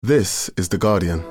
This is The Guardian.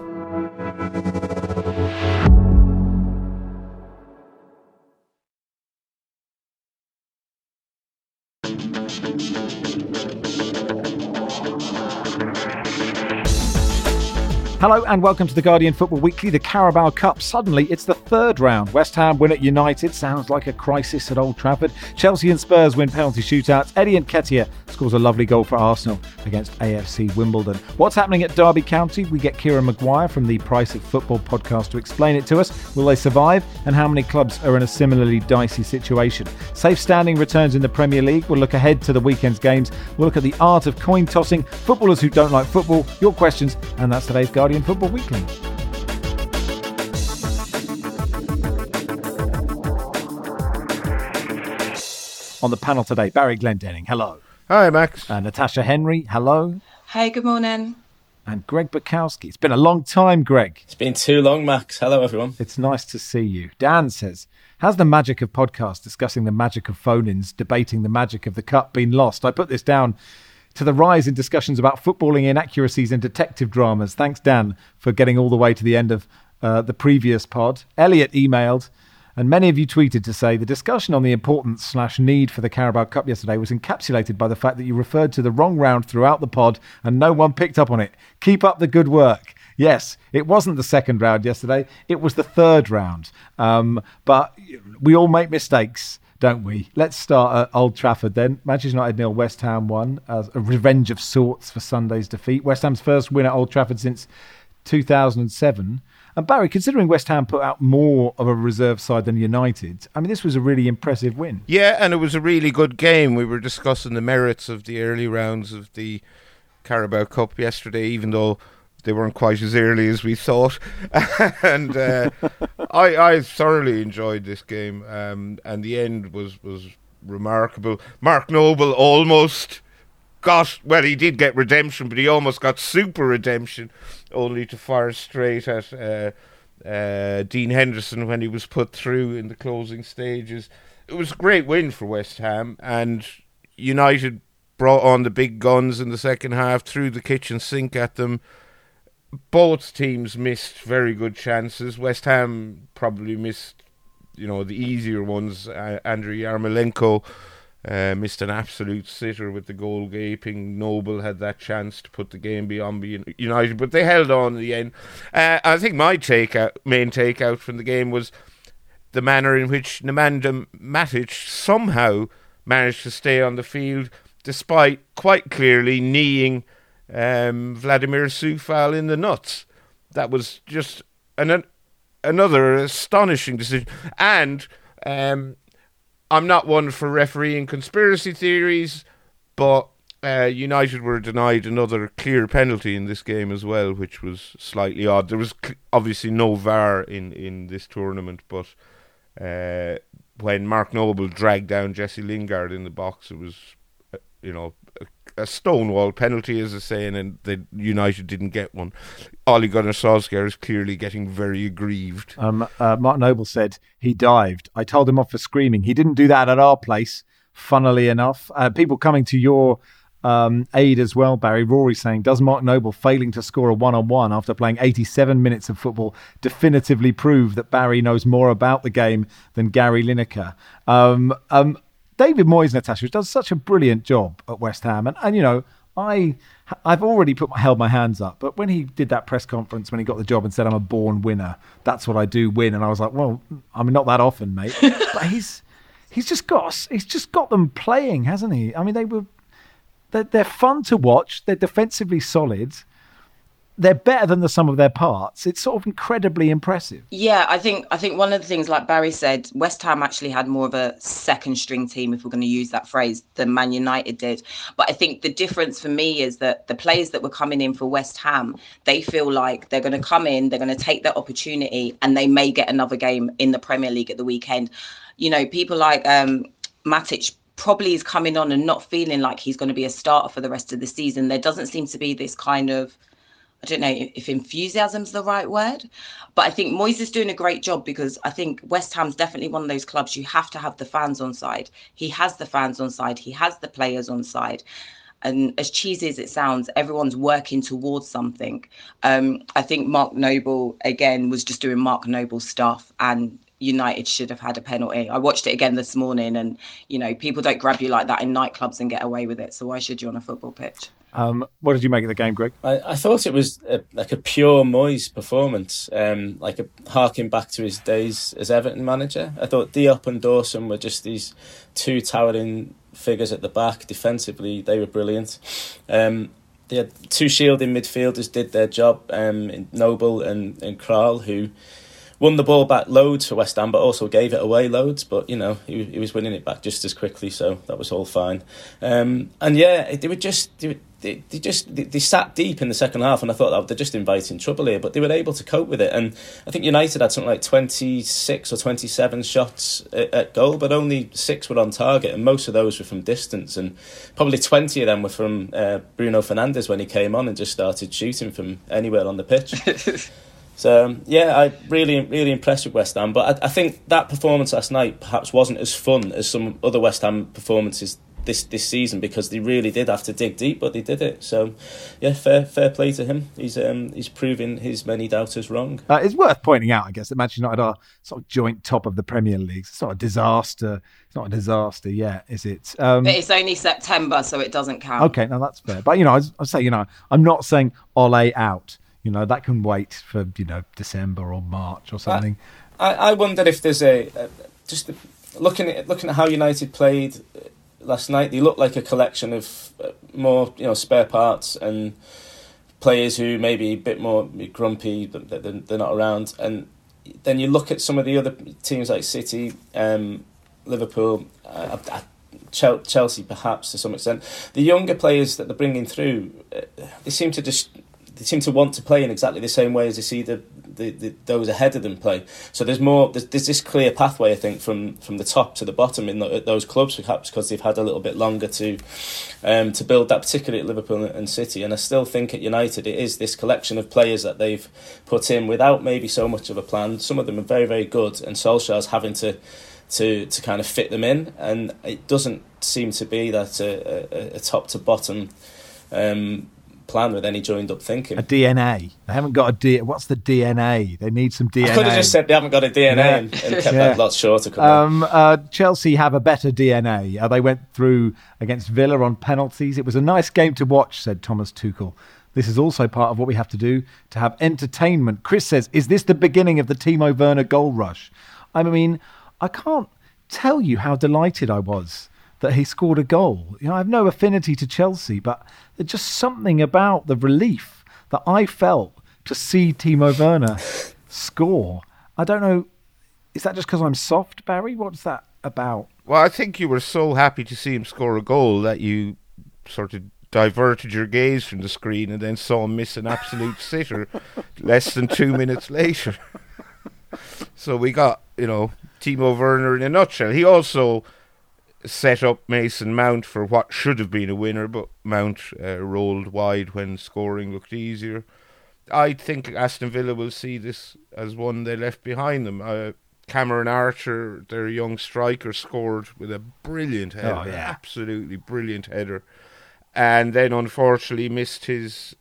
Hello and welcome to The Guardian Football Weekly, the Carabao Cup. Suddenly, it's the third round. West Ham win at United. Sounds like a crisis at Old Trafford. Chelsea and Spurs win penalty shootouts. Eddie Nketiah scores a lovely goal for Arsenal against AFC Wimbledon. What's happening at Derby County? We get Kieran Maguire from the Price of Football podcast to explain it to us. Will they survive? And how many clubs are in a similarly dicey situation? Safe standing returns in the Premier League. We'll look ahead to the weekend's games. We'll look at the art of coin tossing, footballers who don't like football, your questions, and that's today's Guardian Football Weekly. On the panel today, Barry Glendenning, hello. Hi, Max. Natasha Henry, hello. Hey, good morning. And Greg Bukowski. It's been a long time, Greg. It's been too long, Max. Hello, everyone. It's nice to see you. Dan says, has the magic of podcasts discussing the magic of phone-ins, debating the magic of the cup been lost? I put this down to the rise in discussions about footballing inaccuracies and detective dramas. Thanks, Dan, for getting all the way to the end of the previous pod. Elliot emailed, and many of you tweeted to say the discussion on the importance/need for the Carabao Cup yesterday was encapsulated by the fact that you referred to the wrong round throughout the pod and no one picked up on it. Keep up the good work. Yes, it wasn't the second round yesterday. It was the third round. But we all make mistakes, don't we? Let's start at Old Trafford then. Manchester United 0, West Ham 1. A revenge of sorts for Sunday's defeat. West Ham's first win at Old Trafford since 2007. And Barry, considering West Ham put out more of a reserve side than United, I mean, this was a really impressive win. Yeah, and it was a really good game. We were discussing the merits of the early rounds of the Carabao Cup yesterday, even though they weren't quite as early as we thought. And I thoroughly enjoyed this game. And the end was remarkable. Mark Noble almost he did get redemption, but he almost got super redemption, only to fire straight at Dean Henderson when he was put through in the closing stages. It was a great win for West Ham, and United brought on the big guns in the second half, threw the kitchen sink at them. Both teams missed very good chances. West Ham probably missed, the easier ones. Andriy Yarmolenko missed an absolute sitter with the goal gaping. Noble had that chance to put the game beyond United, but they held on in the end. I think my main takeout from the game was the manner in which Nemanja Matic somehow managed to stay on the field, despite quite clearly kneeing Vladimir Coufal in the nuts. That was just another astonishing decision. And I'm not one for refereeing conspiracy theories, but United were denied another clear penalty in this game as well, which was slightly odd. There was obviously no VAR in this tournament, but when Mark Noble dragged down Jesse Lingard in the box, it was, a stonewall penalty, as I say, and the United didn't get one. Ole Gunnar Solskjaer is clearly getting very aggrieved. Mark Noble said he dived. I told him off for screaming. He didn't do that at our place, funnily enough. People coming to your aid as well, Barry. Rory saying, does Mark Noble failing to score a one-on-one after playing 87 minutes of football definitively prove that Barry knows more about the game than Gary Lineker? David Moyes, Natasha, does such a brilliant job at West Ham. And I've already held my hands up. But when he did that press conference, when he got the job and said, I'm a born winner, that's what I do, win. And I was like, well, I mean, not that often, mate. But he's just got them playing, hasn't he? I mean, they're fun to watch. They're defensively solid. They're better than the sum of their parts. It's sort of incredibly impressive. Yeah, I think one of the things, like Barry said, West Ham actually had more of a second string team, if we're going to use that phrase, than Man United did. But I think the difference for me is that the players that were coming in for West Ham, they feel like they're going to come in, they're going to take that opportunity, and they may get another game in the Premier League at the weekend. People like Matic probably is coming on and not feeling like he's going to be a starter for the rest of the season. There doesn't seem to be this kind of, I don't know if enthusiasm's the right word, but I think Moyes is doing a great job, because I think West Ham's definitely one of those clubs you have to have the fans on side. He has the fans on side. He has the players on side. And as cheesy as it sounds, everyone's working towards something. I think Mark Noble, again, was just doing Mark Noble stuff, and United should have had a penalty. I watched it again this morning, and, people don't grab you like that in nightclubs and get away with it. So why should you on a football pitch? What did you make of the game, Greg? I thought it was like a pure Moyes performance, harking back to his days as Everton manager. I thought Diop and Dawson were just these two towering figures at the back. Defensively, they were brilliant. They had two shielding midfielders did their job, Noble and Král, who won the ball back loads for West Ham, but also gave it away loads. But, he was winning it back just as quickly, so that was all fine. They sat deep in the second half, and I thought they're just inviting trouble here, but they were able to cope with it. And I think United had something like 26 or 27 shots at goal, but only 6 were on target, and most of those were from distance, and probably 20 of them were from Bruno Fernandes when he came on and just started shooting from anywhere on the pitch. So, I really impressed with West Ham. But I think that performance last night perhaps wasn't as fun as some other West Ham performances this season, because they really did have to dig deep, but they did it. So, fair play to him. He's proving his many doubters wrong. It's worth pointing out, I guess, that Manchester United are sort of joint top of the Premier League. It's not a disaster. It's not a disaster yet, is it? But it's only September, so it doesn't count. Okay, no, that's fair. But, I say, I'm not saying Ole out. That can wait for, December or March or something. I wonder if there's looking at how United played last night. They looked like a collection of more, spare parts and players who may be a bit more grumpy, but they're not around. And then you look at some of the other teams like City, Liverpool, Chelsea perhaps to some extent. The younger players that they're bringing through, they seem to want to play in exactly the same way as they see those ahead of them play. So there's this clear pathway, I think, from the top to the bottom in those clubs, perhaps because they've had a little bit longer to build that, particularly at Liverpool and City. And I still think at United it is this collection of players that they've put in without maybe so much of a plan. Some of them are very, very good, and Solskjaer's having to kind of fit them in, and it doesn't seem to be that a top to bottom plan with any joined up thinking. A DNA. They haven't got a what's the DNA? They need some DNA. I could have just said they haven't got a DNA and kept that lot shorter. Chelsea have a better DNA. They went through against Villa on penalties. It was a nice game to watch, said Thomas Tuchel. This is also part of what we have to do to have entertainment. Chris says, is this the beginning of the Timo Werner goal rush? I mean, I can't tell you how delighted I was that he scored a goal. I have no affinity to Chelsea, but there's just something about the relief that I felt to see Timo Werner score. I don't know, is that just because I'm soft, Barry? What's that about? Well, I think you were so happy to see him score a goal that you sort of diverted your gaze from the screen and then saw him miss an absolute sitter less than 2 minutes later. So we got, Timo Werner in a nutshell. He also set up Mason Mount for what should have been a winner, but Mount rolled wide when scoring looked easier. I think Aston Villa will see this as one they left behind them. Cameron Archer, their young striker, scored with a brilliant header, absolutely brilliant header, and then unfortunately missed his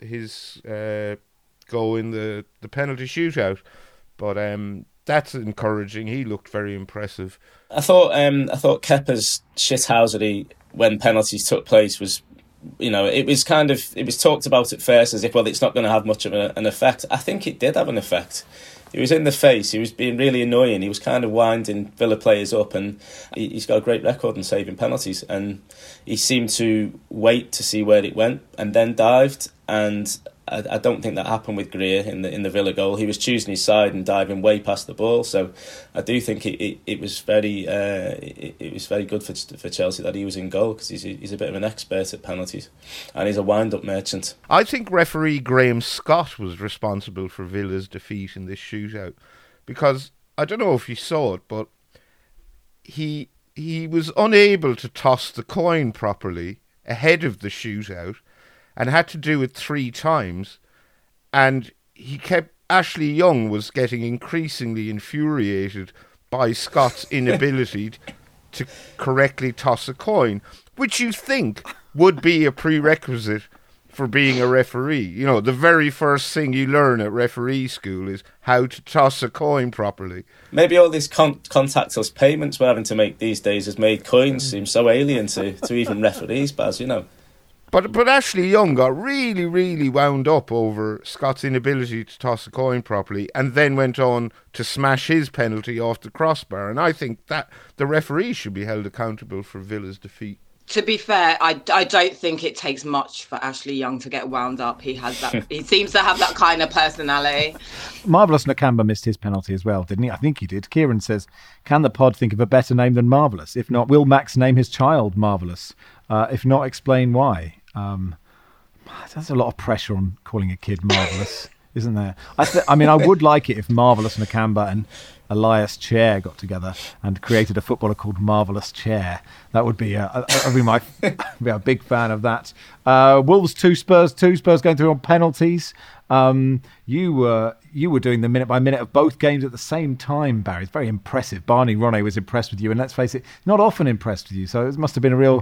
goal in the penalty shootout. But that's encouraging. He looked very impressive. I thought Kepa's shithousery when penalties took place was, it was talked about at first as if, well, it's not going to have much of an effect. I think it did have an effect. He was in the face. He was being really annoying. He was kind of winding Villa players up, and he's got a great record in saving penalties. And he seemed to wait to see where it went and then dived. And I don't think that happened with Greer in the Villa goal. He was choosing his side and diving way past the ball. So I do think it was very good for Chelsea that he was in goal, because he's a bit of an expert at penalties, and he's a wind-up merchant. I think referee Graham Scott was responsible for Villa's defeat in this shootout, because I don't know if you saw it, but he was unable to toss the coin properly ahead of the shootout, and had to do it 3 times, and Ashley Young was getting increasingly infuriated by Scott's inability to correctly toss a coin, which you think would be a prerequisite for being a referee. You know, the very first thing you learn at referee school is how to toss a coin properly. Maybe all these contactless payments we're having to make these days has made coins seem so alien to even referees, Baz, you know. But Ashley Young got really, really wound up over Scott's inability to toss a coin properly, and then went on to smash his penalty off the crossbar. And I think that the referee should be held accountable for Villa's defeat. To be fair, I don't think it takes much for Ashley Young to get wound up. He has that. He seems to have that kind of personality. Marvellous Nakamba missed his penalty as well, didn't he? I think he did. Kieran says, can the pod think of a better name than Marvellous? If not, will Max name his child Marvellous? If not, explain why. There's a lot of pressure on calling a kid Marvellous, isn't there? I mean, I would like it if Marvellous Nakamba and Elias Chair got together and created a footballer called Marvellous Chair. That would be I'd be a big fan of that. Wolves 2, Spurs 2. Spurs going through on penalties. You were doing the minute by minute of both games at the same time, Barry. It's very impressive. Barney Ronay was impressed with you, and let's face it, not often impressed with you. So it must have been a real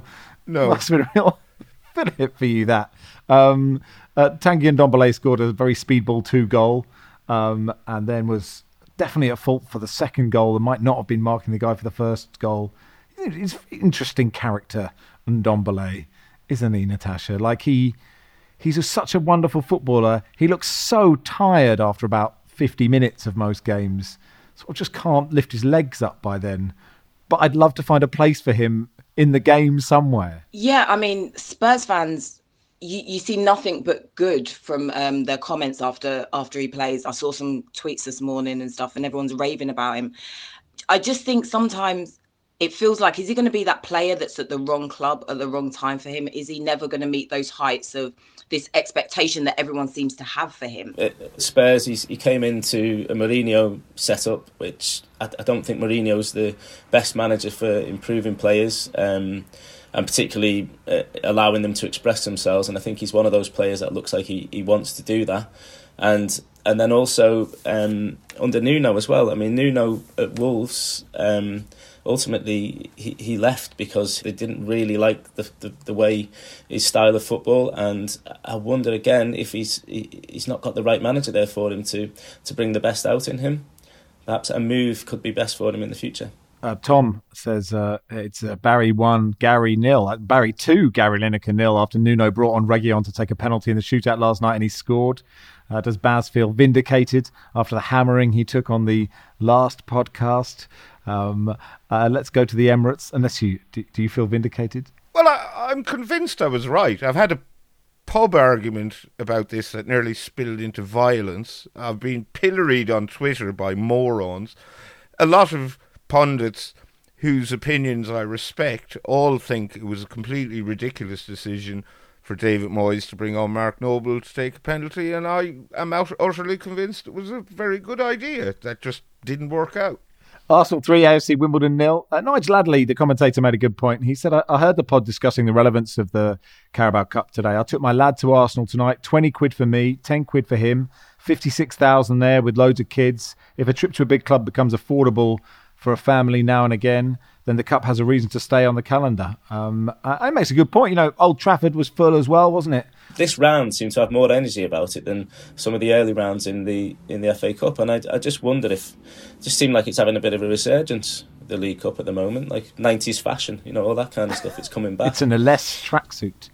fillip for you, that. Tanguy Ndombele scored a very speedball 2 goal, and then was definitely at fault for the second goal and might not have been marking the guy for the first goal. He's an interesting character, Ndombele, isn't he, Natasha? Like, he's such a wonderful footballer. He looks so tired after about 50 minutes of most games. Sort of just can't lift his legs up by then. But I'd love to find a place for him in the game somewhere. Yeah, I mean, Spurs fans, you see nothing but good from their comments after he plays. I saw some tweets this morning and stuff, and everyone's raving about him. I just think sometimes it feels like, is he going to be that player that's at the wrong club at the wrong time for him? Is he never going to meet those heights of this expectation that everyone seems to have for him? Spurs, he came into a Mourinho setup, which I don't think Mourinho's the best manager for improving players, and particularly allowing them to express themselves. And I think he's one of those players that looks like he wants to do that. And then also under Nuno as well. I mean, Nuno at Wolves, ultimately he left because they didn't really like the way his style of football, and I wonder again if he's not got the right manager there for him to bring the best out in him. Perhaps a move could be best for him in the future. Tom says it's Barry 1, Gary 0. Barry 2, Gary Lineker 0 after Nuno brought on Reguilón to take a penalty in the shootout last night and he scored. Does Baz feel vindicated after the hammering he took on the last podcast? Let's go to the Emirates. Unless do you feel vindicated? Well, I'm convinced I was right. I've had a pub argument about this that nearly spilled into violence. I've been pilloried on Twitter by morons. A lot of pundits whose opinions I respect all think it was a completely ridiculous decision for David Moyes to bring on Mark Noble to take a penalty, and I am utterly convinced it was a very good idea that just didn't work out. Arsenal 3, AFC Wimbledon 0. Nigel Ladley, the commentator, made a good point. He said, I heard the pod discussing the relevance of the Carabao Cup today. I took my lad to Arsenal tonight, 20 quid for me, 10 quid for him, 56,000 there with loads of kids. If a trip to a big club becomes affordable for a family now and again, then the Cup has a reason to stay on the calendar. It makes a good point. You know, Old Trafford was full as well, wasn't it? This round seemed to have more energy about it than some of the early rounds in the FA Cup, and I just wondered if it just seemed like it's having a bit of a resurgence, the League Cup at the moment, like 90s fashion, you know, all that kind of stuff. It's coming back. It's in a less tracksuit.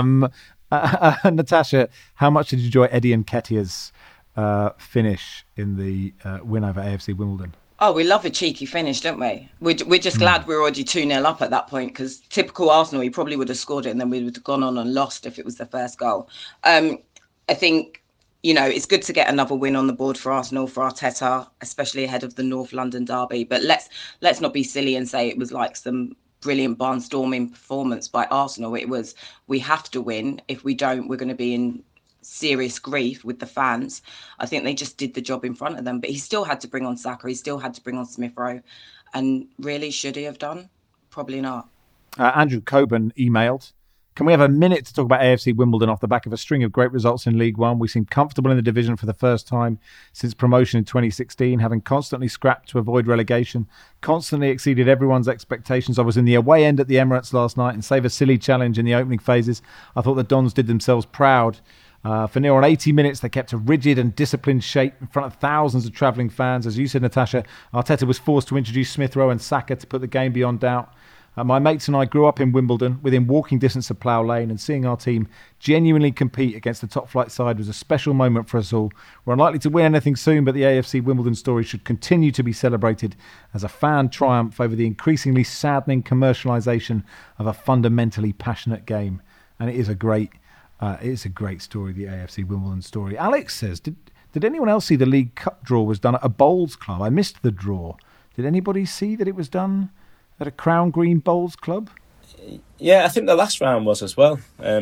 Natasha, how much did you enjoy Eddie Nketiah's finish in the win over AFC Wimbledon? Oh, we love a cheeky finish, don't we? We're just glad we're already 2-0 up at that point, because typical Arsenal, he probably would have scored it and then we would have gone on and lost if it was the first goal. I think, you know, it's good to get another win on the board for Arsenal, for Arteta, especially ahead of the North London derby. But let's not be silly and say it was like some brilliant barnstorming performance by Arsenal. It was, we have to win. If we don't, we're going to be in serious grief with the fans. I think they just did the job in front of them, but he still had to bring on Saka, he still had to bring on Smith Rowe, and really, should he have done? Probably not. Andrew Coburn emailed, Can we have a minute to talk about AFC Wimbledon off the back of a string of great results in League One? We seem comfortable in the division for the first time since promotion in 2016, having constantly scrapped to avoid relegation, constantly exceeded everyone's expectations. I was in the away end at the Emirates last night, and save a silly challenge in the opening phases, I thought the Dons did themselves proud. For near on 80 minutes, they kept a rigid and disciplined shape in front of thousands of travelling fans. As you said, Natasha, Arteta was forced to introduce Smith Rowe and Saka to put the game beyond doubt. My mates and I grew up in Wimbledon, within walking distance of Plough Lane, and seeing our team genuinely compete against the top flight side was a special moment for us all. We're unlikely to win anything soon, but the AFC Wimbledon story should continue to be celebrated as a fan triumph over the increasingly saddening commercialisation of a fundamentally passionate game. And it is a great story, the AFC Wimbledon story. Alex says, did anyone else see the League Cup draw was done at a bowls club? I missed the draw. Did anybody see that it was done at a Crown Green Bowls Club? Yeah, I think the last round was as well.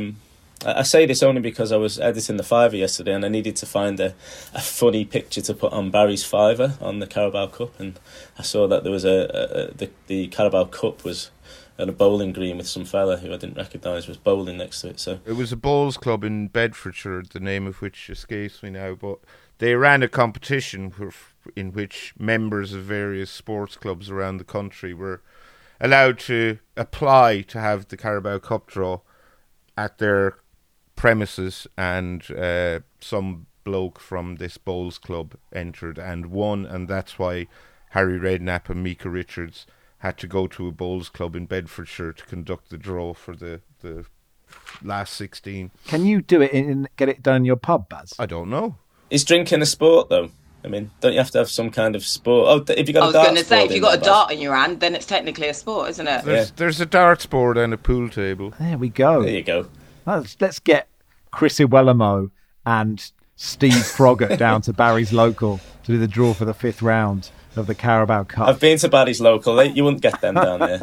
I say this only because I was editing the Fiver yesterday and I needed to find a funny picture to put on Barry's Fiver on the Carabao Cup, and I saw that there was the Carabao Cup was at a bowling green with some fella who I didn't recognise was bowling next to it. So it was a bowls club in Bedfordshire, the name of which escapes me now, but they ran a competition in which members of various sports clubs around the country were allowed to apply to have the Carabao Cup draw at their premises, and some bloke from this bowls club entered and won, and that's why Harry Redknapp and Micah Richards had to go to a bowls club in Bedfordshire to conduct the draw for the last 16. Can you do it and get it done in your pub, Baz? I don't know. Is drinking a sport, though? I mean, don't you have to have some kind of sport? Oh, if you got a dart, I was going to say, if you've got a dart in your hand, then it's technically a sport, isn't it? There's a darts board and a pool table. There we go. There you go. Let's get Chris Iwelumo and Steve Froggatt down to Barry's Local to do the draw for the 5th round of the Carabao Cup. I've been to Barry's Local. You wouldn't get them down there.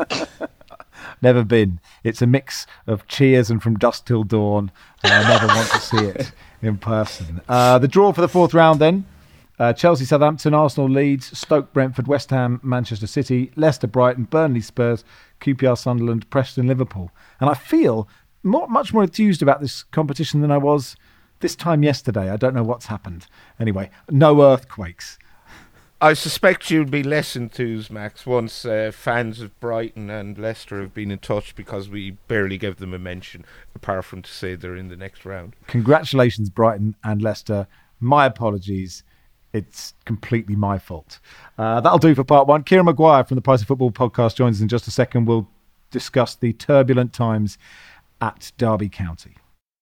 Never been. It's a mix of cheers and From Dusk Till Dawn, and I never want to see it in person. The draw for the 4th round then. Chelsea, Southampton, Arsenal, Leeds, Stoke, Brentford, West Ham, Manchester City, Leicester, Brighton, Burnley, Spurs, QPR, Sunderland, Preston, Liverpool. And I feel much more enthused about this competition than I was this time yesterday. I don't know what's happened. Anyway, no earthquakes. I suspect you'll be less enthused, Max, once fans of Brighton and Leicester have been in touch, because we barely gave them a mention, apart from to say they're in the next round. Congratulations, Brighton and Leicester. My apologies. It's completely my fault. That'll do for part 1. Kieran Maguire from the Price of Football podcast joins us in just a second. We'll discuss the turbulent times at Derby County.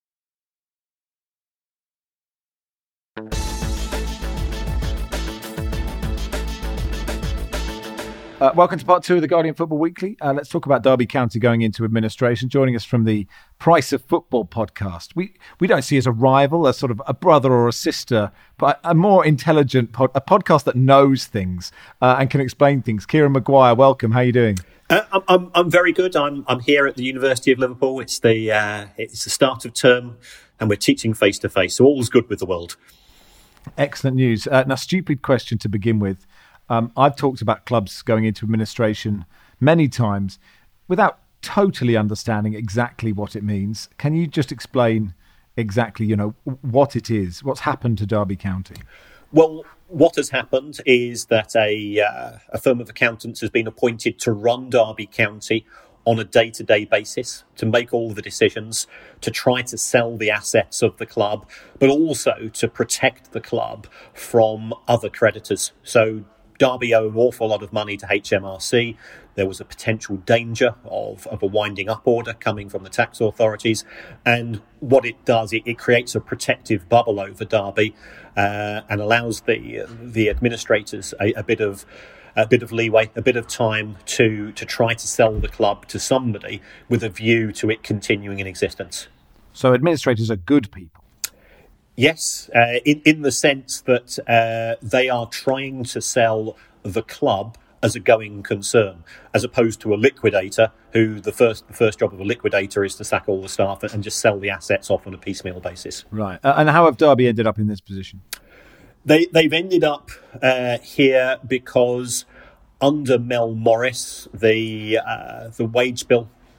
Welcome to part 2 of the Guardian Football Weekly. Let's talk about Derby County going into administration. Joining us from the Price of Football podcast. We don't see as a rival, as sort of a brother or a sister, but a more intelligent a podcast that knows things and can explain things. Kieran Maguire, welcome. How are you doing? I'm very good. I'm here at the University of Liverpool. It's the start of term, and we're teaching face to face, so all's good with the world. Excellent news. Now, stupid question to begin with. I've talked about clubs going into administration many times without totally understanding exactly what it means. Can you just explain exactly, what it is, what's happened to Derby County? Well, what has happened is that a firm of accountants has been appointed to run Derby County on a day-to-day basis, to make all the decisions, to try to sell the assets of the club, but also to protect the club from other creditors. So Derby owe an awful lot of money to HMRC. There was a potential danger of a winding up order coming from the tax authorities. And what it does, it creates a protective bubble over Derby and allows the administrators a bit of leeway, a bit of time to try to sell the club to somebody with a view to it continuing in existence. So administrators are good people? Yes, in the sense that they are trying to sell the club as a going concern, as opposed to a liquidator who the first job of a liquidator is to sack all the staff and just sell the assets off on a piecemeal basis. Right. And how have Derby ended up in this position? They've ended up here because under Mel Morris, the wage bill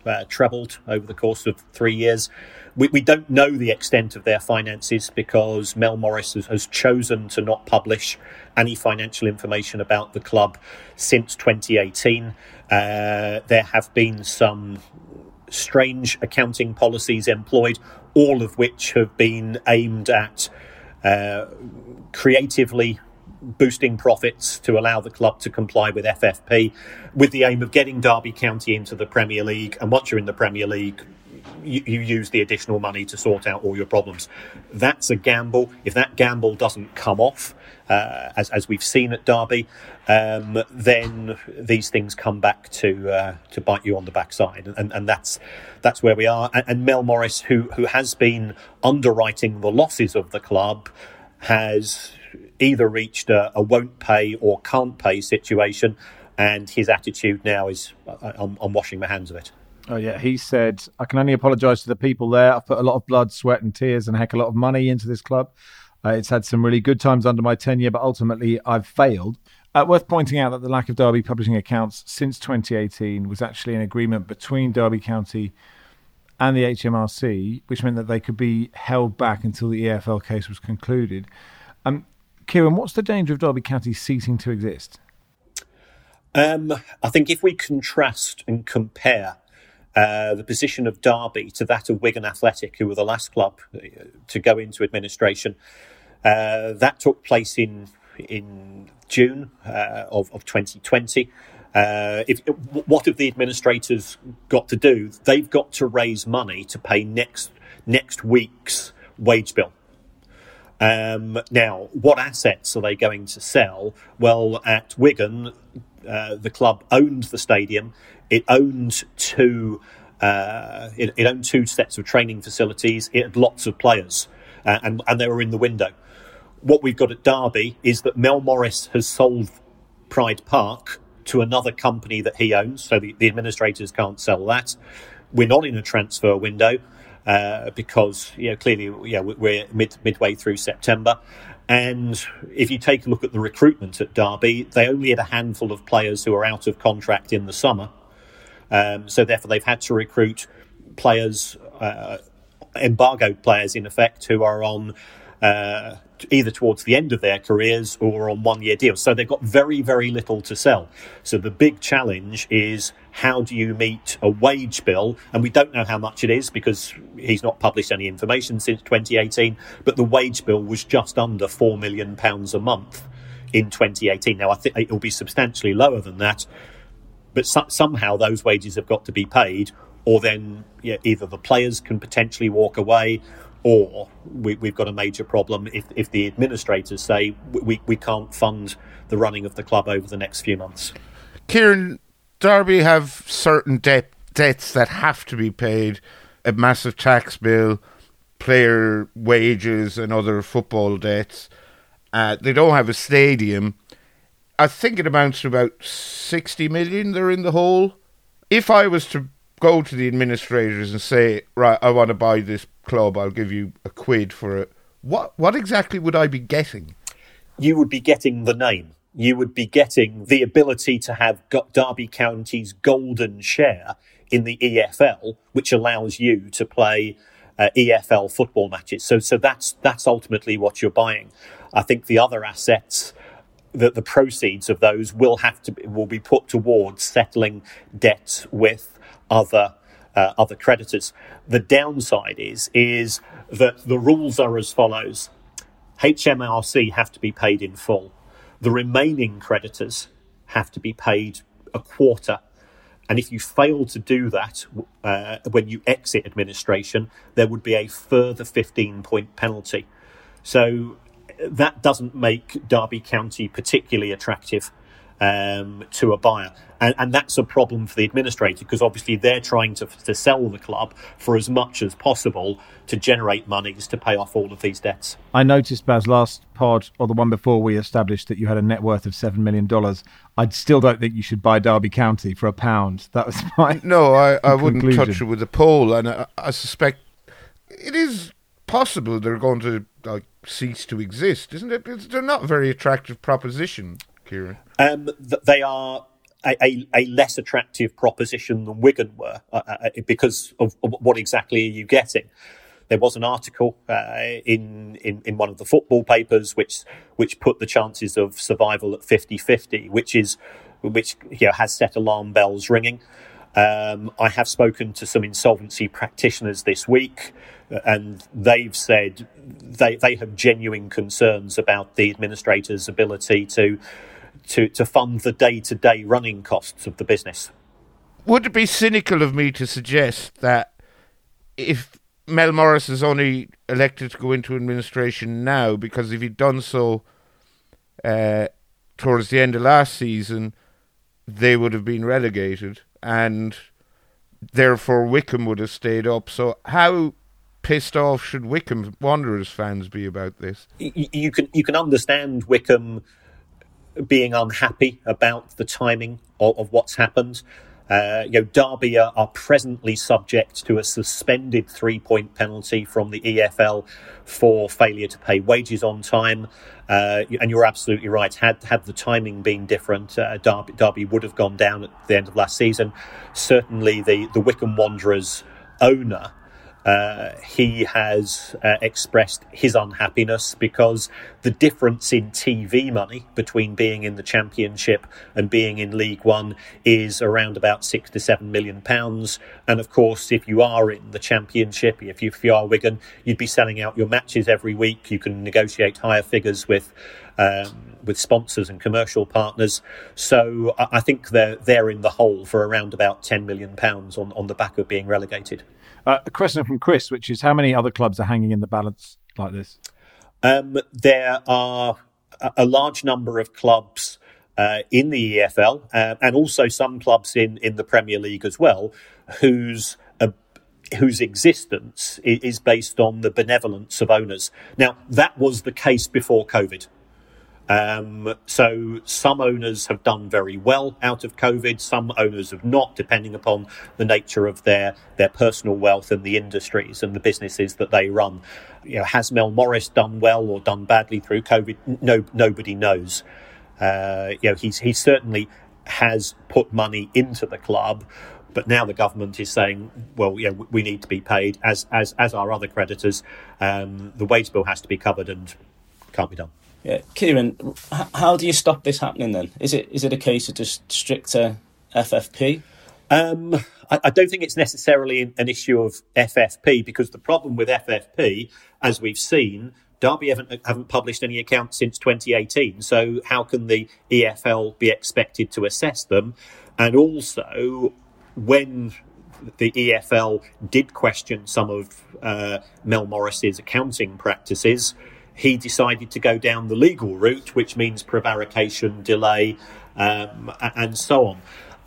trebled over the course of 3 years. We don't know the extent of their finances because Mel Morris has chosen to not publish any financial information about the club since 2018. There have been some strange accounting policies employed, all of which have been aimed at creatively boosting profits to allow the club to comply with FFP, with the aim of getting Derby County into the Premier League. And once you're in the Premier League, you use the additional money to sort out all your problems. That's a gamble. If that gamble doesn't come off, as we've seen at Derby, then these things come back to bite you on the backside, and that's where we are. And Mel Morris, who has been underwriting the losses of the club, has either reached a won't pay or can't pay situation, and his attitude now is I'm washing my hands of it. Oh, yeah. He said, I can only apologise to the people there. I've put a lot of blood, sweat and tears and a heck of a lot of money into this club. It's had some really good times under my tenure, but ultimately I've failed. Worth pointing out that the lack of Derby publishing accounts since 2018 was actually an agreement between Derby County and the HMRC, which meant that they could be held back until the EFL case was concluded. Kieran, what's the danger of Derby County ceasing to exist? I think if we contrast and compare the position of Derby to that of Wigan Athletic, who were the last club to go into administration, that took place in June of 2020. What have the administrators got to do? They've got to raise money to pay next week's wage bill. Now, what assets are they going to sell? Well, at Wigan, the club owned the stadium. It owned two sets of training facilities. It had lots of players, and they were in the window. What we've got at Derby is that Mel Morris has sold Pride Park to another company that he owns, so the administrators can't sell that. We're not in a transfer window because clearly we're midway through September. And if you take a look at the recruitment at Derby, they only had a handful of players who are out of contract in the summer. So therefore they've had to recruit players, embargoed players in effect, who are on either towards the end of their careers or on one-year deals. So they've got very, very little to sell. So the big challenge is, how do you meet a wage bill? And we don't know how much it is because he's not published any information since 2018, but the wage bill was just under £4 million a month in 2018. Now, I think it will be substantially lower than that, but somehow those wages have got to be paid, or then either the players can potentially walk away, or we've got a major problem if the administrators say we can't fund the running of the club over the next few months. Kieran, Derby have certain debts that have to be paid, a massive tax bill, player wages and other football debts. They don't have a stadium. I think it amounts to about 60 million they're in the hole. If I was to go to the administrators and say, right, I want to buy this club, I'll give you £1 for it, what exactly would I be getting? You would be getting the name. You would be getting the ability to have Derby County's golden share in the EFL, which allows you to play EFL football matches. So that's ultimately what you're buying. I think the other assets, that the proceeds of those will be put towards settling debts with other creditors. The downside is that the rules are as follows. HMRC have to be paid in full. The remaining creditors have to be paid a quarter. And if you fail to do that when you exit administration, there would be a further 15-point penalty. So that doesn't make Derby County particularly attractive to a buyer. And that's a problem for the administrator, because obviously they're trying to sell the club for as much as possible to generate monies to pay off all of these debts. I noticed, Baz, last pod, or the one before, we established that you had a net worth of $7 million. I still don't think you should buy Derby County for £1. That was my No, I wouldn't conclusion. touch it with a pole. And I suspect it is possible they're going to cease to exist, isn't it? They're not a very attractive proposition, Kieran. They are a less attractive proposition than Wigan were because of what exactly are you getting. There was an article in one of the football papers which put the chances of survival at 50-50, which has set alarm bells ringing. I have spoken to some insolvency practitioners this week, and they've said they have genuine concerns about the administrator's ability to fund the day-to-day running costs of the business. Would it be cynical of me to suggest that if Mel Morris is only elected to go into administration now, because if he'd done so towards the end of last season, they would have been relegated, and therefore Wycombe would have stayed up. So how pissed off should Wycombe Wanderers fans be about this? You can understand Wycombe being unhappy about the timing of what's happened. Derby are presently subject to a suspended 3-point penalty from the EFL for failure to pay wages on time. And you're absolutely right. Had the timing been different, Derby would have gone down at the end of last season. Certainly the Wycombe Wanderers owner, he has expressed his unhappiness because the difference in TV money between being in the Championship and being in League One is around about £6 to £7 million. And of course, if you are in the Championship, if you are Wigan, you'd be selling out your matches every week. You can negotiate higher figures with sponsors and commercial partners. So I think they're in the hole for around about £10 million on the back of being relegated. A question from Chris, which is how many other clubs are hanging in the balance like this? There are a large number of clubs in the EFL and also some clubs in the Premier League as well, whose existence is based on the benevolence of owners. Now, that was the case before COVID. So some owners have done very well out of COVID. Some owners have not, depending upon the nature of their personal wealth and the industries and the businesses that they run. Has Mel Morris done well or done badly through COVID? Nobody knows. He certainly has put money into the club, but now the government is saying, well, we need to be paid as our other creditors. The wage bill has to be covered and can't be done. Yeah, Kieran, how do you stop this happening then? Is it a case of just stricter FFP? I don't think it's necessarily an issue of FFP, because the problem with FFP, as we've seen, Derby haven't published any accounts since 2018. So how can the EFL be expected to assess them? And also, when the EFL did question some of Mel Morris's accounting practices, he decided to go down the legal route, which means prevarication, delay, and so on.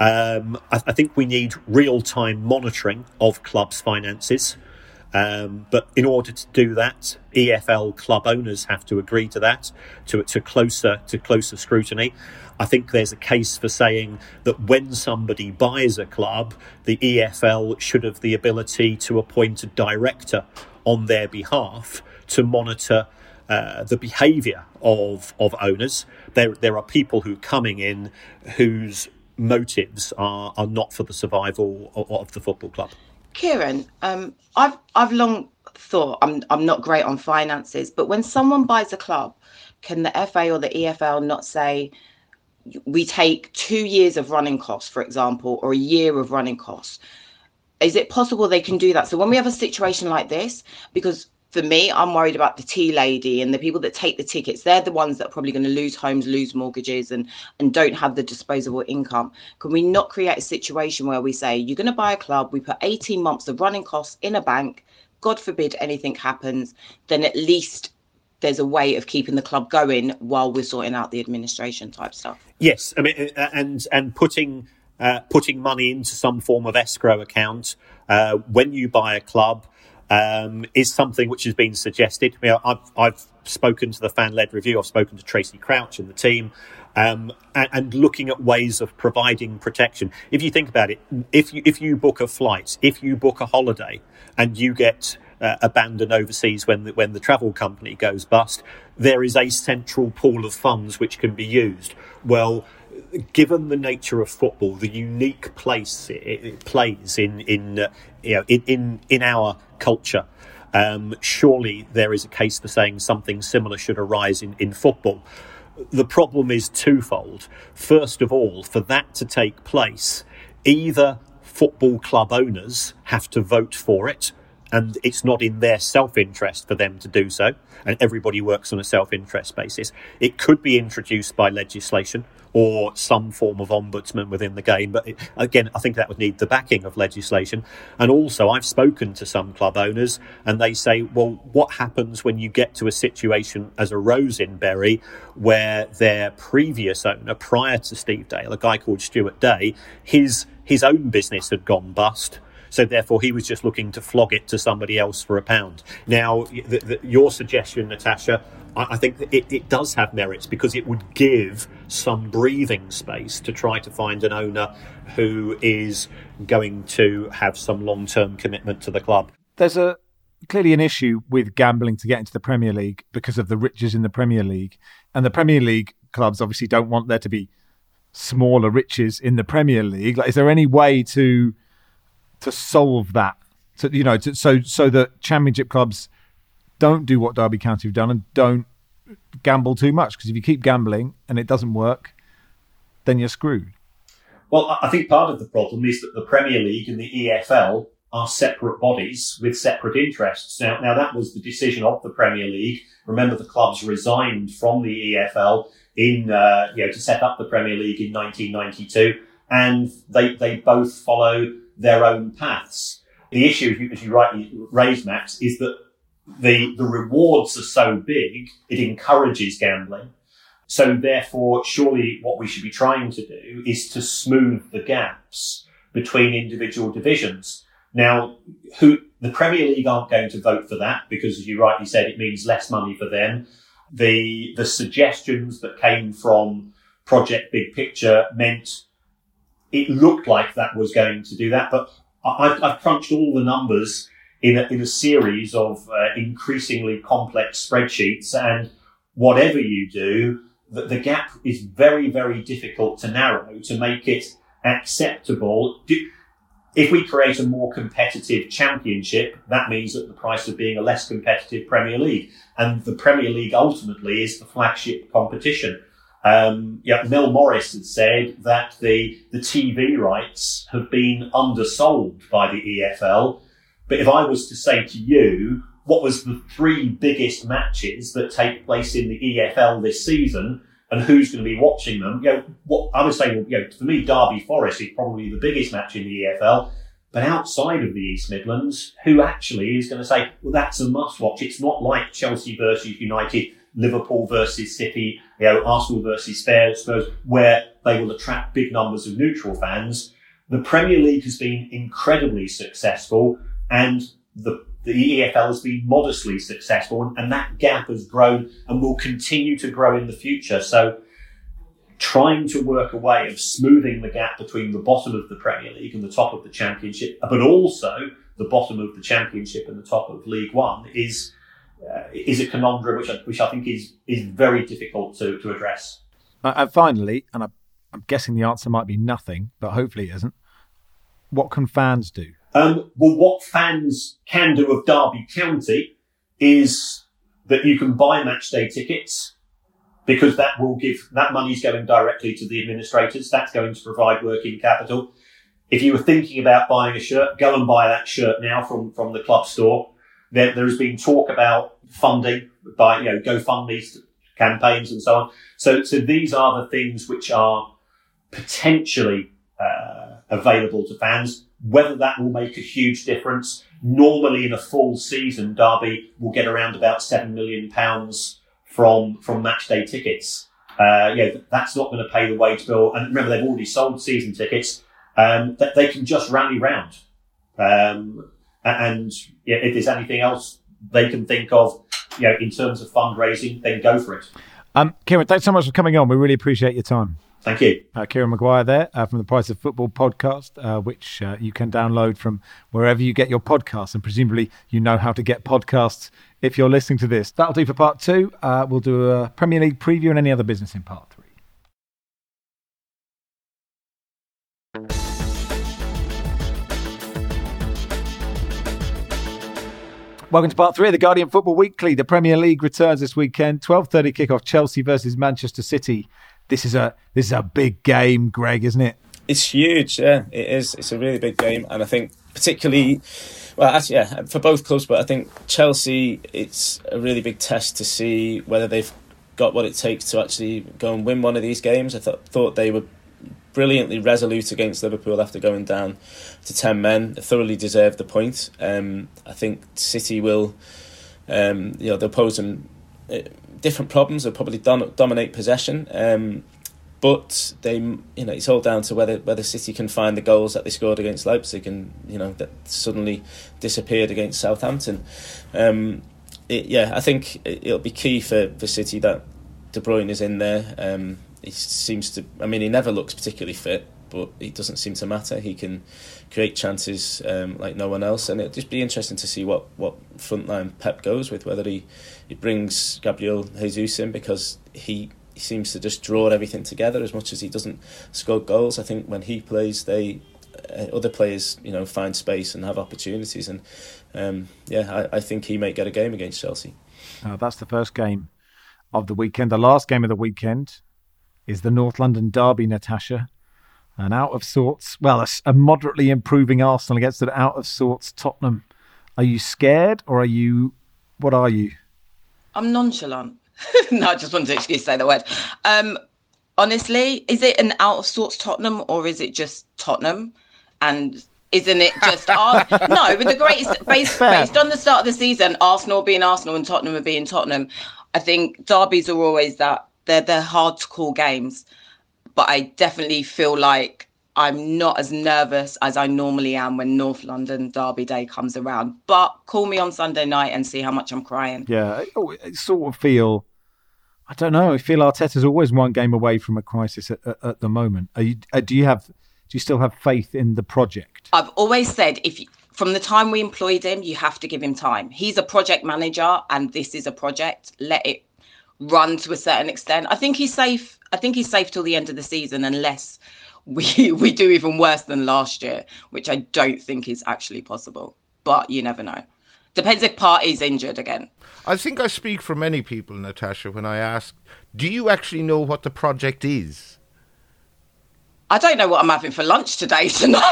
I think we need real-time monitoring of clubs' finances. But in order to do that, EFL club owners have to agree to that, to closer scrutiny. I think there's a case for saying that when somebody buys a club, the EFL should have the ability to appoint a director on their behalf to monitor the behaviour of owners. There are people who are coming in whose motives are not for the survival of the football club. Kieran, I've long thought I'm not great on finances, but when someone buys a club, can the FA or the EFL not say, we take 2 years of running costs, for example, or a year of running costs? Is it possible they can do that? So when we have a situation like this, because for me, I'm worried about the tea lady and the people that take the tickets. They're the ones that are probably going to lose homes, lose mortgages, and don't have the disposable income. Can we not create a situation where we say, you're going to buy a club, we put 18 months of running costs in a bank, God forbid anything happens, then at least there's a way of keeping the club going while we're sorting out the administration type stuff? Yes, I mean, and putting money into some form of escrow account when you buy a club is something which has been suggested. I've spoken to the fan-led review. I've spoken to Tracy Crouch and the team, and looking at ways of providing protection. If you think about it, if you book a flight, if you book a holiday, and you get abandoned overseas when the travel company goes bust, there is a central pool of funds which can be used. Well, given the nature of football, the unique place it plays in our culture, surely there is a case for saying something similar should arise in football. The problem is twofold. First of all, for that to take place, either football club owners have to vote for it, and it's not in their self-interest for them to do so, and everybody works on a self-interest basis. It could be introduced by legislation or some form of ombudsman within the game, but again, I think that would need the backing of legislation. And also, I've spoken to some club owners, and they say, well, what happens when you get to a situation as arose in Bury, where their previous owner, prior to Steve Dale, a guy called Stuart Day, his own business had gone bust. So therefore, he was just looking to flog it to somebody else for £1. Now, your suggestion, Natasha, I think that it does have merits, because it would give some breathing space to try to find an owner who is going to have some long-term commitment to the club. There's clearly an issue with gambling to get into the Premier League because of the riches in the Premier League. And the Premier League clubs obviously don't want there to be smaller riches in the Premier League. Like, is there any way to solve that, so that Championship clubs don't do what Derby County have done and don't gamble too much? Because if you keep gambling and it doesn't work, then you're screwed. Well, I think part of the problem is that the Premier League and the EFL are separate bodies with separate interests. Now that was the decision of the Premier League. Remember, the clubs resigned from the EFL to set up the Premier League in 1992, and they both follow their own paths. The issue, as you rightly raised, Max, is that the rewards are so big, it encourages gambling. So therefore, surely what we should be trying to do is to smooth the gaps between individual divisions. Now, the Premier League aren't going to vote for that, because, as you rightly said, it means less money for them. The suggestions that came from Project Big Picture meant it looked like that was going to do that, but I've crunched all the numbers in a series of increasingly complex spreadsheets, and whatever you do, the gap is very, very difficult to narrow to make it acceptable. If we create a more competitive Championship, that means that the price of being a less competitive Premier League, and the Premier League ultimately is the flagship competition. Mel Morris had said that the TV rights have been undersold by the EFL. But if I was to say to you, what was the 3 biggest matches that take place in the EFL this season, and who's going to be watching them? I would say, for me, Derby Forest is probably the biggest match in the EFL. But outside of the East Midlands, who actually is going to say, well, that's a must-watch? It's not like Chelsea versus United, Liverpool versus City, Arsenal versus Spurs, where they will attract big numbers of neutral fans. The Premier League has been incredibly successful, and the EFL has been modestly successful, and that gap has grown and will continue to grow in the future. So trying to work a way of smoothing the gap between the bottom of the Premier League and the top of the Championship, but also the bottom of the Championship and the top of League One is a conundrum which I think is very difficult to address. And finally, and I'm guessing the answer might be nothing, but hopefully it isn't, what can fans do? Well, what fans can do of Derby County is that you can buy match day tickets, because that money's going directly to the administrators. That's going to provide working capital. If you were thinking about buying a shirt, go and buy that shirt now from the club store. There has been talk about funding by GoFundMe campaigns and so on. So these are the things which are potentially available to fans. Whether that will make a huge difference, normally in a full season, Derby will get around about £7 million from match day tickets. That's not going to pay the wage bill. And remember, they've already sold season tickets. That they can just rally round. And if there's anything else they can think of, in terms of fundraising, then go for it. Kieran, thanks so much for coming on. We really appreciate your time. Thank you. Kieran Maguire there from the Price of Football podcast, which you can download from wherever you get your podcasts. And presumably you know how to get podcasts if you're listening to this. That'll do for part 2. We'll do a Premier League preview and any other business in part 3. Welcome to part 3 of the Guardian Football Weekly. The Premier League returns this weekend. 12:30 kickoff. Chelsea versus Manchester City. This is a big game, Greg, isn't it? It's huge. Yeah, it is. It's a really big game, and I think particularly, well, actually, yeah, for both clubs. But I think Chelsea, it's a really big test to see whether they've got what it takes to actually go and win one of these games. I thought they were brilliantly resolute against Liverpool after going down to 10 men. They thoroughly deserved the point. I think City will, they'll pose them different problems. They'll probably dominate possession, but it's all down to whether City can find the goals that they scored against Leipzig and that suddenly disappeared against Southampton. I think it'll be key for City that De Bruyne is in there. He seems to. I mean, he never looks particularly fit, but it doesn't seem to matter. He can create chances like no one else, and it'll just be interesting to see what frontline Pep goes with. Whether he brings Gabriel Jesus in, because he seems to just draw everything together as much as he doesn't score goals. I think when he plays, other players find space and have opportunities, and I think he may get a game against Chelsea. That's the first game of the weekend. The last game of the weekend is the North London derby, Natasha. An out of sorts, a moderately improving Arsenal against an out of sorts Tottenham. Are you scared, or what are you? I'm nonchalant. No, I just wanted to excuse to say the word. Honestly, is it an out of sorts Tottenham, or is it just Tottenham? And isn't it just no? With the greatest based on the start of the season, Arsenal being Arsenal and Tottenham being Tottenham. I think derbies are always that. They're hard to call games, but I definitely feel like I'm not as nervous as I normally am when North London Derby Day comes around. But call me on Sunday night and see how much I'm crying. Yeah, I sort of feel, I don't know, I feel Arteta's always one game away from a crisis at the moment. Do you still have faith in the project? I've always said, from the time we employed him, you have to give him time. He's a project manager, and this is a project. Let it run to a certain extent. I think he's safe. I think he's safe till the end of the season, unless we do even worse than last year, which I don't think is actually possible. But you never know. Depends if Partey's injured again. I think I speak for many people, Natasha, when I ask, do you actually know what the project is? I don't know what I'm having for lunch today to know.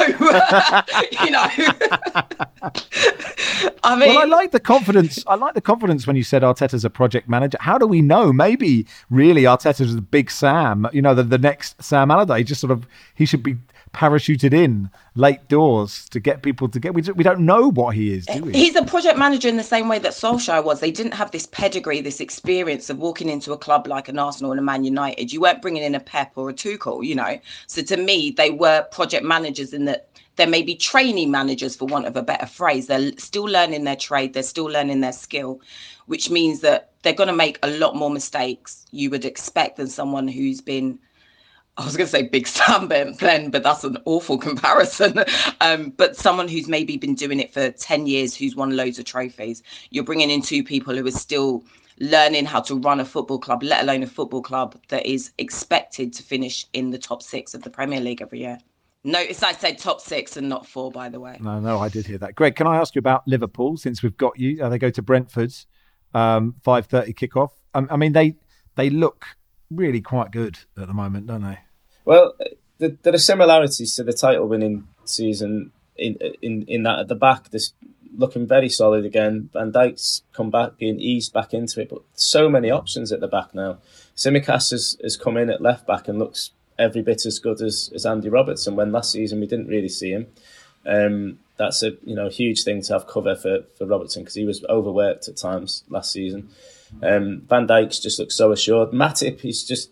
I mean, I like the confidence. I like the confidence when you said Arteta's a project manager. How do we know? Maybe really Arteta's the big Sam. The next Sam Allardyce. He should be parachuted in late doors to get people to get. We don't know what he is, do we? He's a project manager in the same way that Solskjaer was. They didn't have this pedigree, this experience of walking into a club like an Arsenal and a Man United. You weren't bringing in a Pep or a Tuchel, So to me, they were project managers in that there may be trainee managers, for want of a better phrase. They're still learning their trade. They're still learning their skill, which means that they're going to make a lot more mistakes you would expect than someone who's been, I was going to say Big Sam Ben, but that's an awful comparison. But someone who's maybe been doing it for 10 years, who's won loads of trophies. You're bringing in two people who are still learning how to run a football club, let alone a football club that is expected to finish in the top 6 of the Premier League every year. Notice I said top 6 and not 4, by the way. No, I did hear that. Greg, can I ask you about Liverpool, since we've got you? They go to Brentford, 5:30 kickoff. I mean, they look really quite good at the moment, don't they? Well, there are similarities to the title-winning season in that at the back, this looking very solid again. Van Dijk's come back, being eased back into it, but so many options at the back now. Tsimikas has come in at left back and looks every bit as good as Andy Robertson, when last season we didn't really see him. That's a huge thing to have cover for Robertson, because he was overworked at times last season. Van Dijk's just looks so assured. Matip, he's just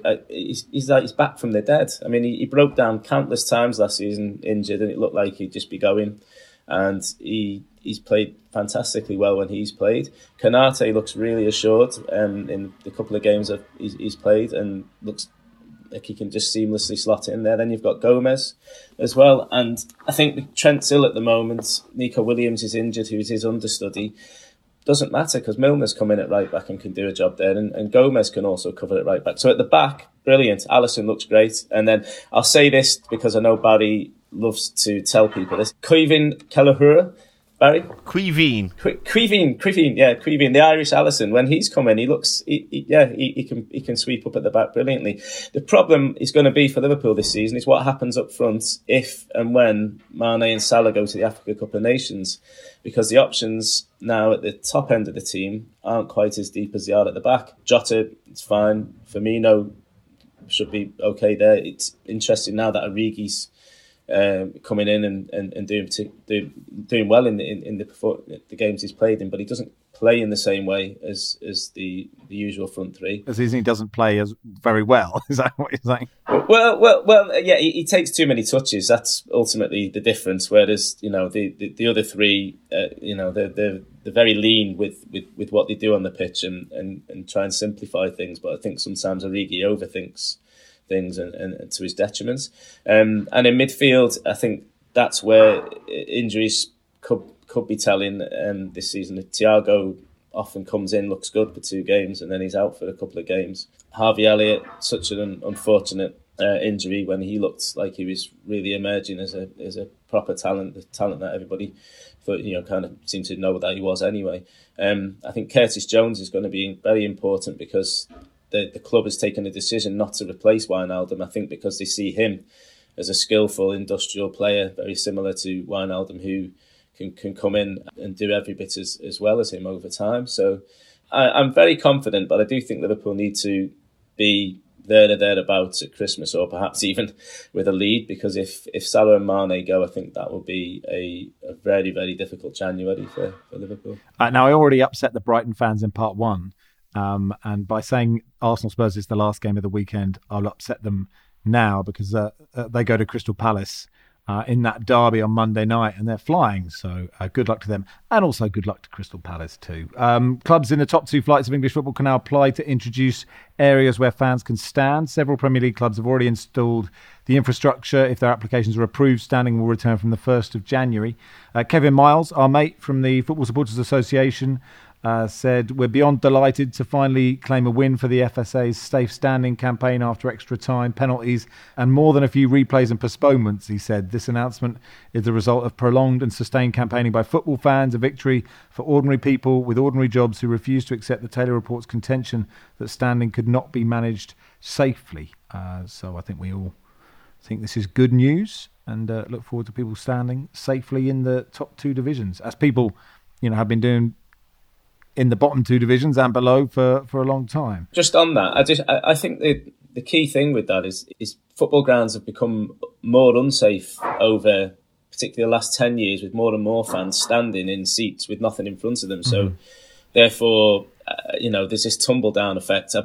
he's back from the dead. I mean, he broke down countless times last season injured, and it looked like he'd just be going. And he's played fantastically well when he's played. Konate looks really assured in the couple of games that he's played, and looks like he can just seamlessly slot in there. Then you've got Gomez as well. And I think Trent's ill at the moment. Nico Williams is injured, who's his understudy. Doesn't matter, because Milner's come in at right back and can do a job there. And Gomez can also cover at right back. So at the back, brilliant. Alisson looks great. And then I'll say this because I know Barry loves to tell people this. Kevin Kelleher Barry? Quiveen, the Irish Alisson. When he's come in, he can sweep up at the back brilliantly. The problem is going to be for Liverpool this season is what happens up front if and when Mane and Salah go to the Africa Cup of Nations, because the options now at the top end of the team aren't quite as deep as they are at the back. Jota, it's fine. Firmino should be okay there. It's interesting now that Origi's coming in and doing well in the games he's played in, but he doesn't play in the same way as the usual front three. As he doesn't play as very well. Is that what you're saying? Well, yeah, he takes too many touches. That's ultimately the difference. Whereas the other three, they're very lean with what they do on the pitch and try and simplify things. But I think sometimes Origi overthinks things and to his detriment. And in midfield, I think that's where injuries could be telling this season. Thiago often comes in, looks good for 2 games, and then he's out for a couple of games. Harvey Elliott, such an unfortunate injury when he looked like he was really emerging as a proper talent, the talent that everybody thought, kind of seemed to know that he was anyway. I think Curtis Jones is going to be very important because the club has taken a decision not to replace Wijnaldum, I think because they see him as a skillful industrial player, very similar to Wijnaldum, who can come in and do every bit as well as him over time. So I'm very confident, but I do think Liverpool need to be there or thereabouts at Christmas, or perhaps even with a lead, because if Salah and Mane go, I think that will be a very, very difficult January for Liverpool. Now, I already upset the Brighton fans in part 1. And by saying Arsenal Spurs is the last game of the weekend, I'll upset them now because they go to Crystal Palace in that derby on Monday night and they're flying. So good luck to them, and also good luck to Crystal Palace too. Clubs in the top 2 flights of English football can now apply to introduce areas where fans can stand. Several Premier League clubs have already installed the infrastructure. If their applications are approved, standing will return from the 1st of January. Kevin Miles, our mate from the Football Supporters Association, said, "We're beyond delighted to finally claim a win for the FSA's safe standing campaign after extra time, penalties and more than a few replays and postponements." He said, "This announcement is the result of prolonged and sustained campaigning by football fans, a victory for ordinary people with ordinary jobs who refused to accept the Taylor Report's contention that standing could not be managed safely." So I think we all think this is good news and look forward to people standing safely in the top 2 divisions, as people have been doing in the bottom 2 divisions and below for a long time. Just on that, I think the key thing with that is football grounds have become more unsafe over particularly the last 10 years, with more and more fans standing in seats with nothing in front of them. So therefore, there's this tumble down effect.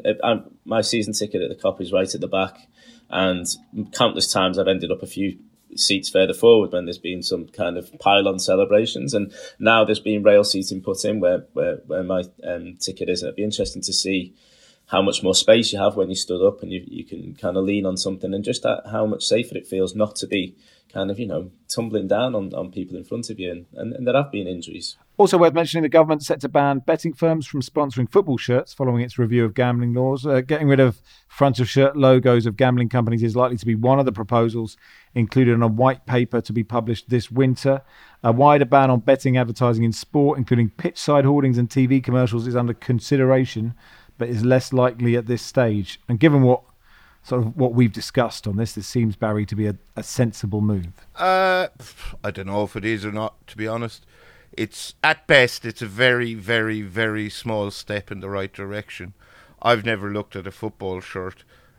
My season ticket at the Kop is right at the back, and countless times I've ended up a few seats further forward when there's been some kind of pylon celebrations, and now there's been rail seating put in where my ticket is. It'd be interesting to see how much more space you have when you stood up and you can kind of lean on something, and just how much safer it feels not to be kind of tumbling down on people in front of you, and there have been injuries. Also worth mentioning, the government set to ban betting firms from sponsoring football shirts following its review of gambling laws. Getting rid of front-of-shirt logos of gambling companies is likely to be one of the proposals included in a white paper to be published this winter. A wider ban on betting advertising in sport, including pitch-side hoardings and TV commercials, is under consideration, but is less likely at this stage. And given what we've discussed on this seems, Barry, to be a sensible move. I don't know if it is or not, to be honest. It's at best, it's a very, very, very small step in the right direction. I've never looked at a football shirt.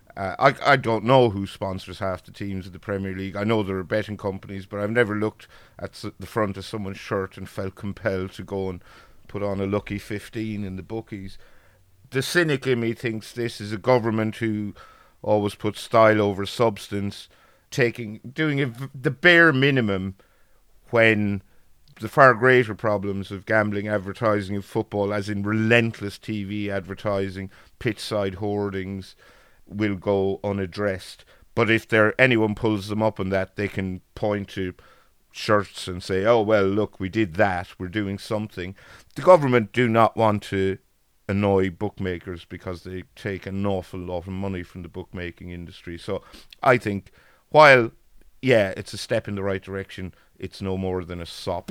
I don't know who sponsors half the teams of the Premier League. I know there are betting companies, but I've never looked at the front of someone's shirt and felt compelled to go and put on a lucky 15 in the bookies. The cynic in me thinks this is a government who always puts style over substance, doing the bare minimum when the far greater problems of gambling advertising in football, as in relentless TV advertising, pitch-side hoardings, will go unaddressed. But if anyone pulls them up on that, they can point to shirts and say, "Oh, well, look, we did that, we're doing something." The government do not want to annoy bookmakers because they take an awful lot of money from the bookmaking industry. So I think, while, yeah, it's a step in the right direction, it's no more than a sop.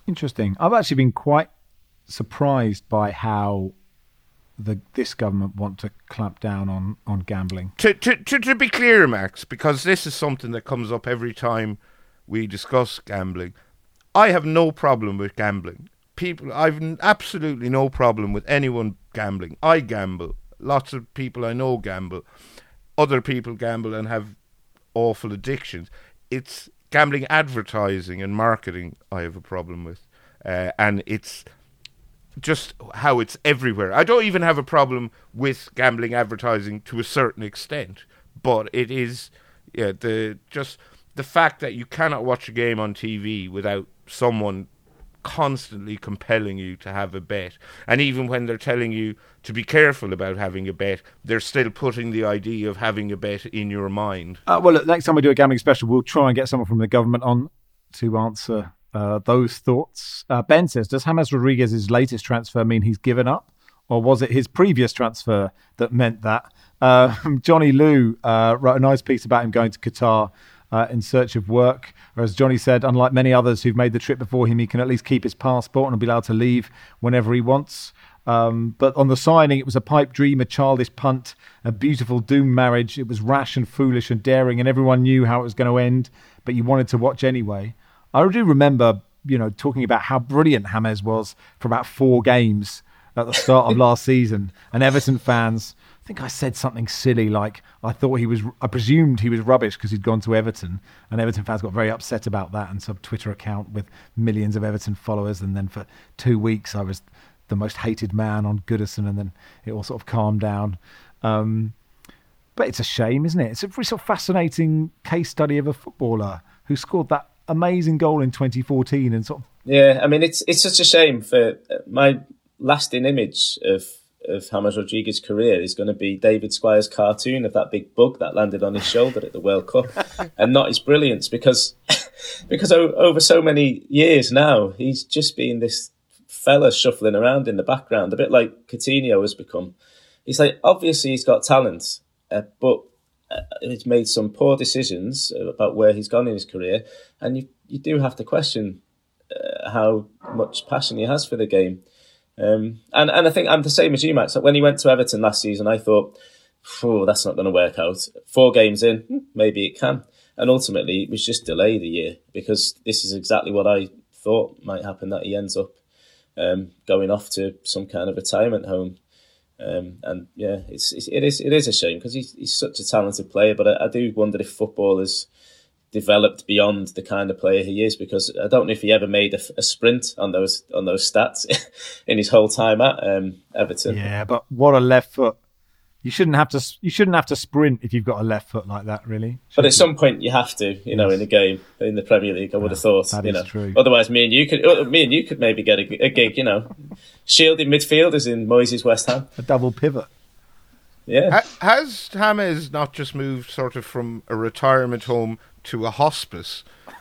Interesting. I've actually been quite surprised by how this government want to clamp down on gambling. To be clear, Max, because this is something that comes up every time we discuss gambling, I have no problem with gambling. I've absolutely no problem with anyone gambling. I gamble. Lots of people I know gamble. Other people gamble and have awful addictions. It's gambling advertising and marketing I have a problem with. And it's just how it's everywhere. I don't even have a problem with gambling advertising to a certain extent, but it is the fact that you cannot watch a game on TV without someone constantly compelling you to have a bet. And even when they're telling you to be careful about having a bet, they're still putting the idea of having a bet in your mind. Well, look, next time we do a gambling special, we'll try and get someone from the government on to answer those thoughts. Ben says, does James Rodriguez's latest transfer mean he's given up? Or was it his previous transfer that meant that? Johnny Lou wrote a nice piece about him going to Qatar in search of work. Or as Johnny said, unlike many others who've made the trip before him, he can at least keep his passport and will be allowed to leave whenever he wants. But on the signing, it was a pipe dream, a childish punt, a beautiful doomed marriage. It was rash and foolish and daring, and everyone knew how it was going to end, but you wanted to watch anyway. I do remember, talking about how brilliant James was for about 4 games at the start of last season, and Everton fans, I think I said something silly like I presumed he was rubbish because he'd gone to Everton, and Everton fans got very upset about that, and some Twitter account with millions of Everton followers, and then for 2 weeks I was the most hated man on Goodison, and then it all sort of calmed down. But it's a shame, isn't it? It's a very sort of fascinating case study of a footballer who scored that amazing goal in 2014 and sort of... Yeah, I mean, it's such a shame. For my lasting image of James Rodriguez's career is going to be David Squire's cartoon of that big bug that landed on his shoulder at the World Cup, and not his brilliance, because over so many years now, he's just been this fella shuffling around in the background, a bit like Coutinho has become. He's like, obviously he's got talent, but he's made some poor decisions about where he's gone in his career, and you do have to question how much passion he has for the game. And I think I'm the same as you, Max. When he went to Everton last season, I thought, that's not going to work out. 4 games in, maybe it can. And ultimately, it was just delayed a year, because this is exactly what I thought might happen, that he ends up going off to some kind of retirement home. And yeah, it is a shame, because he's such a talented player. But I do wonder if football has developed beyond the kind of player he is, because I don't know if he ever made a sprint on those stats in his whole time at Everton. Yeah, but what a left foot! You shouldn't have to sprint if you've got a left foot like that, really. But at some point you have to, in a game in the Premier League. I would have thought, that is true. Otherwise, me and you could maybe get a gig, shielding midfielders in Moyes' West Ham, a double pivot. Yeah. Has James not just moved sort of from a retirement home to a hospice?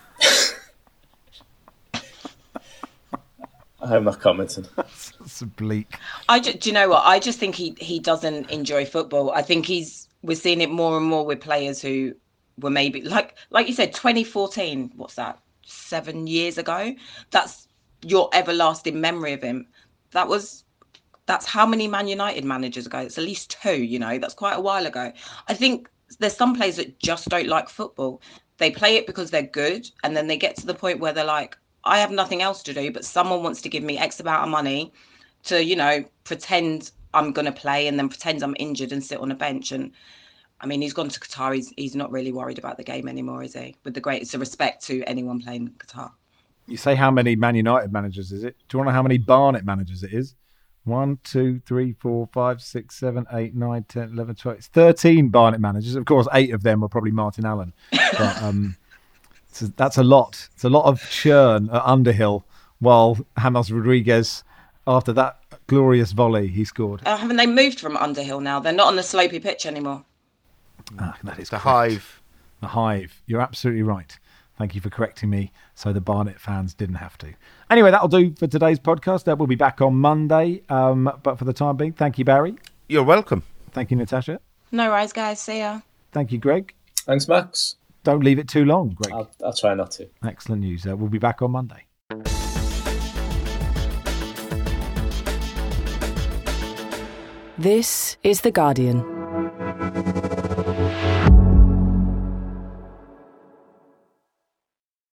I'm not commenting. That's bleak. Do you know what? I just think he doesn't enjoy football. I think we're seeing it more and more with players who were maybe like you said, 2014. What's that? 7 years ago. That's your everlasting memory of him. That's how many Man United managers ago? It's at least 2. That's quite a while ago. I think there's some players that just don't like football. They play it because they're good, and then they get to the point where they're like, I have nothing else to do, but someone wants to give me X amount of money to, pretend I'm going to play, and then pretend I'm injured and sit on a bench. And I mean, he's gone to Qatar. He's not really worried about the game anymore, is he? With the greatest of respect to anyone playing Qatar. You say how many Man United managers is it? Do you want to know how many Barnet managers it is? 1, 2, 3, 4, 5, 6, 7, 8, 9, 10, 11, 12. It's 13 Barnet managers. Of course, 8 of them were probably Martin Allen. But that's a lot. It's a lot of churn at Underhill, while James Rodriguez, after that glorious volley he scored. Haven't they moved from Underhill now? They're not on the slopey pitch anymore. That is the correct. Hive. The Hive. You're absolutely right. Thank you for correcting me, so the Barnet fans didn't have to. Anyway, that'll do for today's podcast. We'll be back on Monday. But for the time being, thank you, Barry. You're welcome. Thank you, Natasha. No worries, guys. See ya. Thank you, Greg. Thanks, Max. Don't leave it too long, Greg. I'll try not to. Excellent news. We'll be back on Monday. This is The Guardian.